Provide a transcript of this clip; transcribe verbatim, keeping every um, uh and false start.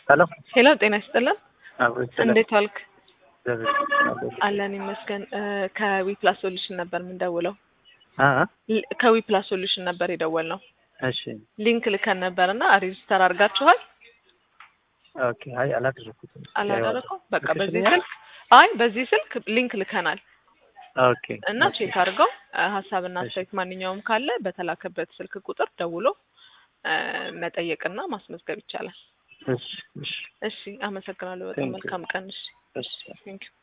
ሄሎ ሄሎ ጤና ይስጥልን። አብሮ ይችላል። እንዴት ዋልክ? ዘበኝ አለን ይመስገን። ከዊ ፕላስ ሶሉሽን ነበር የምንደውለው። አ ል- ከዊ ፕላስ ሶሉሽን ነበር የደወልነው። እሺ ሊንክ ልከን ነበርና ሬጂስተር አድርጋችኋል? ኦኬ። አይ አላደረኩትም። አላደረኩም። በቃ በዚህ ልክሽልኛል? ስልክ አይ በዚህ ስልክ ሊንክ ልከናል ኦኬ እና ኦኬ። ቼክ አድርገው እ፣ ሀሳብና እሺ አስተያየት ማንኛውም ካለ በተላከበት ስልክ ቁጥር ደውሎ እ፣ መጠየቅና ማስመዝገብ ይቻላል። እሺ እሺ እሺ አመሰግናለሁ። በጣም ቴንክ ዩ መልካም ቀን። እሺ እሺ ቴንክ ዩ